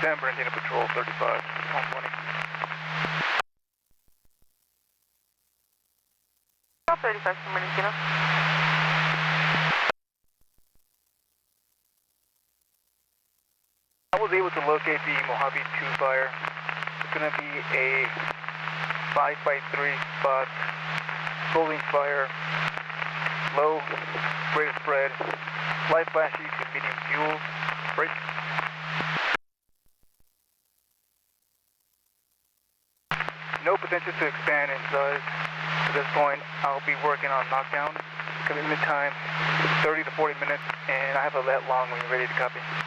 San Bernardino Patrol 35, 120. 35 San Bernardino. I was able to locate the Mojave 2 fire. It's going to be a 5x3 spot, rolling fire, low rate of spread, light flashy to medium fuel, break. No potential to expand in size. At this point, I'll be working on knockdown. Commitment time 30 to 40 minutes, and I have a let long when you're ready to copy.